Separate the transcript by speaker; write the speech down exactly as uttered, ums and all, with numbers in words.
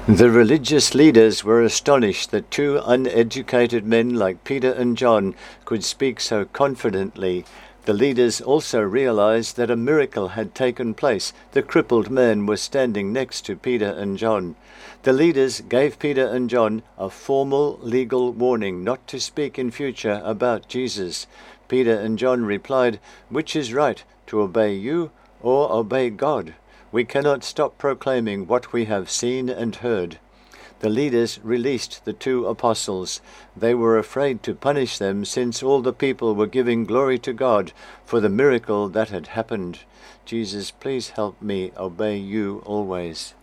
Speaker 1: The religious leaders were astonished that two uneducated men like Peter and John could speak so confidently. The leaders also realized that a miracle had taken place. The crippled man was standing next to Peter and John. The leaders gave Peter and John a formal legal warning not to speak in future about Jesus. Peter and John replied, "Which is right, to obey you or obey God? We cannot stop proclaiming what we have seen and heard." The leaders released the two apostles. They were afraid to punish them, since all the people were giving glory to God for the miracle that had happened. Jesus, please help me obey you always.